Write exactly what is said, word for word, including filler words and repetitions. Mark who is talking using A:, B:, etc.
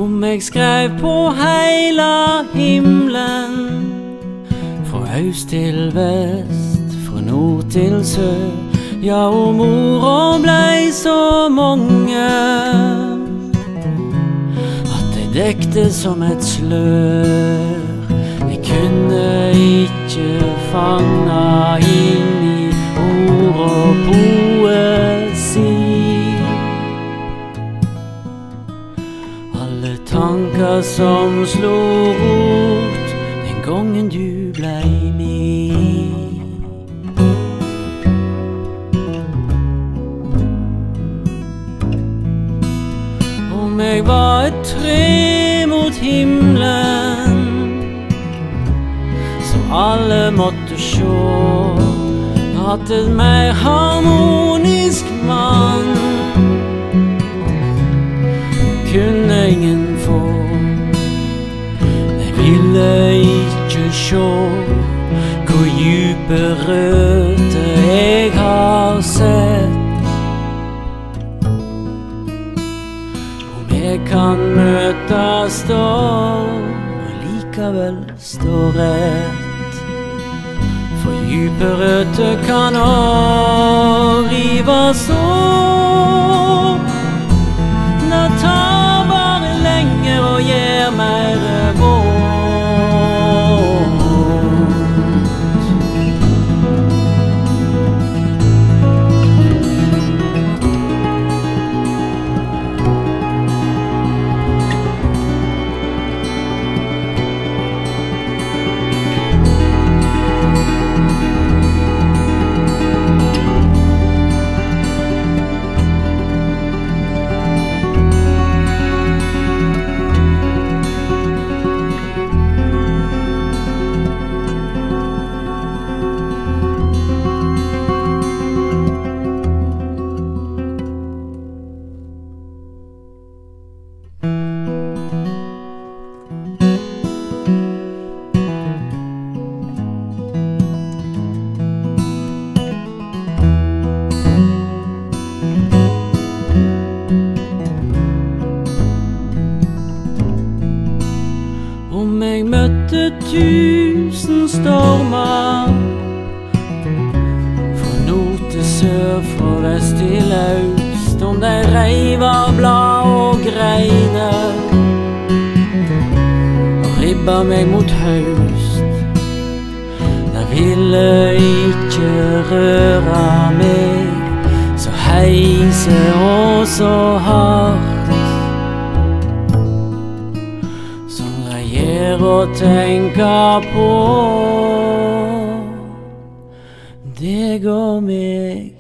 A: Om jeg skrev på heila himmelen, fra øst til vest, fra nord til sør, ja, om orda blei så mange at jeg dekte som et slør. Jeg kunne ikke fanga inn i ord og poesi alle tanker som slo rot den gangen du blei med. Om jeg var et tre mot himmelen som alle måtte sjå, at et mer harmonisk mann kunne ingen få. Jeg ville ikke sjå hvor djupe røtter jeg har sett. Om jeg kan møtes da og likevel stå rett, for djupe røtter kan også rivas opp. Det tar bare lenger og gjør mer vondt. Om jeg møtte tusen stormer, fra nord til sør, fra vest til øst, om de reiv av blad og greiner og ribba meg mot høst, de ville ikke røre meg så heise og så hardt å tenke på deg og meg.